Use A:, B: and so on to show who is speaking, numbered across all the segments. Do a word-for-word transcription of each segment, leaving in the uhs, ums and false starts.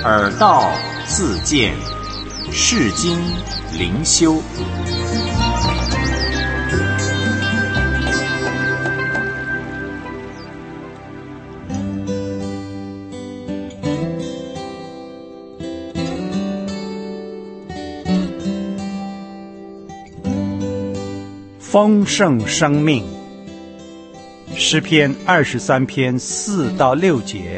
A: 耳道自见，世经灵修。
B: 丰盛生命，诗篇二十三篇四到六节。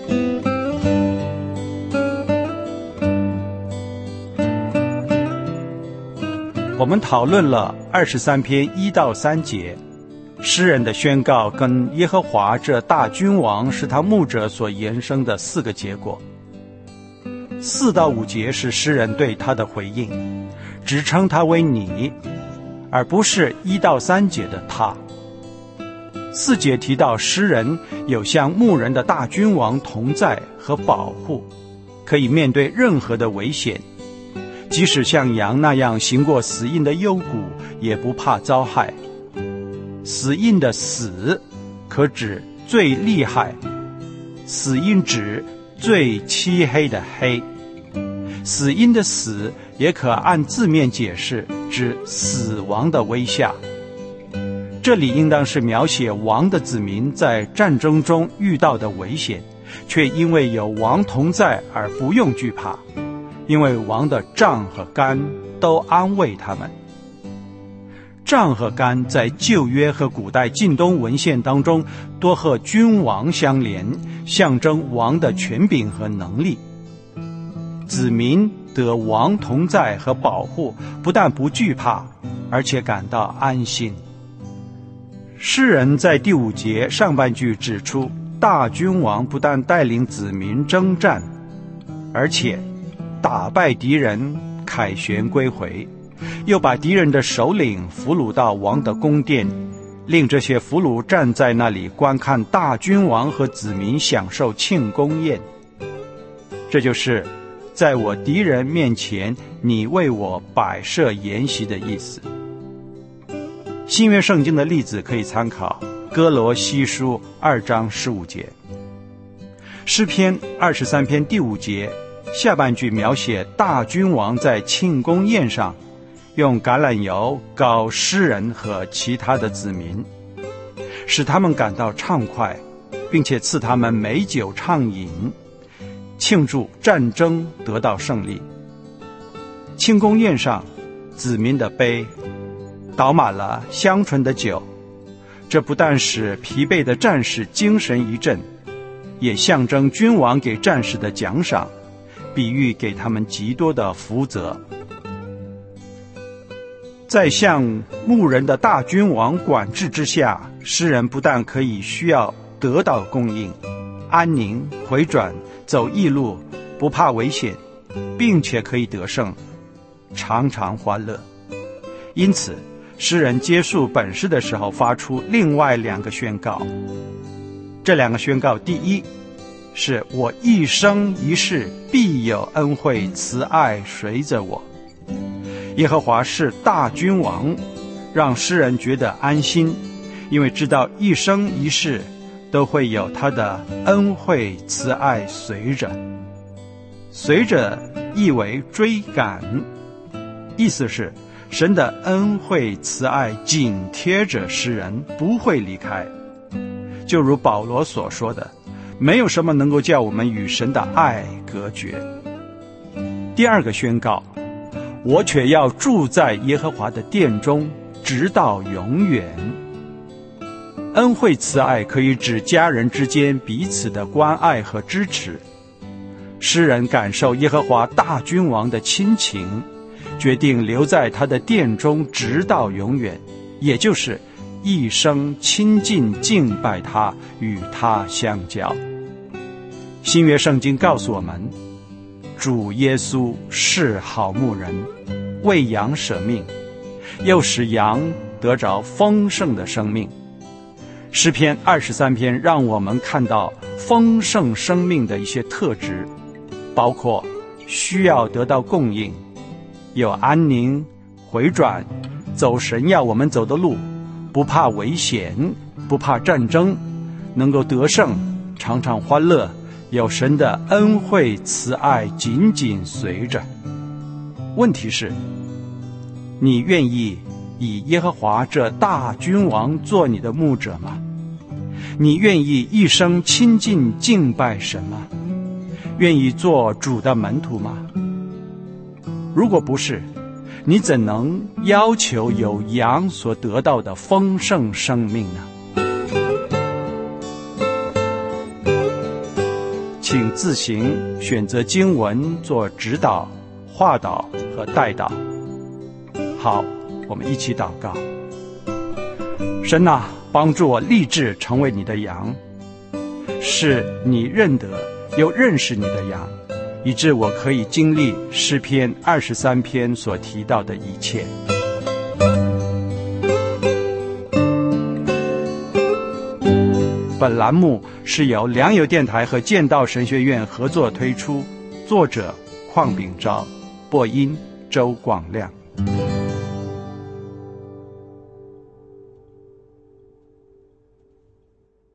B: 我们讨论了二十三篇一到三节，诗人的宣告跟耶和华这大君王是他牧者所延伸的四个结果。四到五节是诗人对他的回应，只称他为你，而不是一到三节的他。四节提到诗人有像牧人的大君王同在和保护，可以面对任何的危险，即使像羊那样行过死荫的幽谷，也不怕遭害。死荫的死可指最厉害，死荫指最漆黑的黑。死荫的死也可按字面解释，指死亡的威吓。这里应当是描写王的子民在战争中遇到的危险，却因为有王同在而不用惧怕，因为王的杖和竿都安慰他们。杖和竿在旧约和古代近东文献当中多和君王相连，象征王的权柄和能力。子民得王同在和保护，不但不惧怕，而且感到安心。诗人在第五节上半句指出，大君王不但带领子民征战，而且打败敌人，凯旋归回，又把敌人的首领俘虏到王的宫殿，令这些俘虏站在那里观看大君王和子民享受庆功宴。这就是在我敌人面前，你为我摆设筵席的意思。新约圣经的例子可以参考哥罗西书二章十五节。诗篇二十三篇第五节下半句描写大君王在庆功宴上用橄榄油膏诗人和其他的子民，使他们感到畅快，并且赐他们美酒畅饮，庆祝战争得到胜利。庆功宴上，子民的杯倒满了香醇的酒，这不但使疲惫的战士精神一振，也象征君王给战士的奖赏，比喻给他们极多的福泽。在像牧人的大君王管制之下，诗人不但可以需要得到供应，安宁回转，走义路，不怕危险，并且可以得胜，常常欢乐。因此诗人结束本诗的时候发出另外两个宣告。这两个宣告，第一是我一生一世必有恩惠慈爱随着我。耶和华是大君王，让诗人觉得安心，因为知道一生一世都会有他的恩惠慈爱随着。随着意为追赶，意思是神的恩惠慈爱紧贴着诗人，不会离开。就如保罗所说的，没有什么能够叫我们与神的爱隔绝。第二个宣告，我却要住在耶和华的殿中，直到永远。恩惠慈爱可以指家人之间彼此的关爱和支持。诗人感受耶和华大君王的亲情，决定留在他的殿中直到永远，也就是一生亲近敬拜他，与他相交。新约圣经告诉我们，主耶稣是好牧人，为羊舍命，又使羊得着丰盛的生命。诗篇二十三篇让我们看到丰盛生命的一些特质，包括需要得到供应，有安宁回转，走神要我们走的路，不怕危险，不怕战争，能够得胜，常常欢乐， 有神的恩惠慈爱紧紧随着。问题是，你愿意以耶和华这大君王做你的牧者吗？你愿意一生亲近敬拜神吗？愿意做主的门徒吗？如果不是，你怎能要求有羊所得到的丰盛生命呢？请自行选择经文做指导、画导和带导。好，我们一起祷告。神啊，帮助我立志成为你的羊，是你认得又认识你的羊，以致我可以经历诗篇二十三篇所提到的一切。本栏目是由良友电台和剑道神学院合作推出，作者邝秉昭，播音周广亮。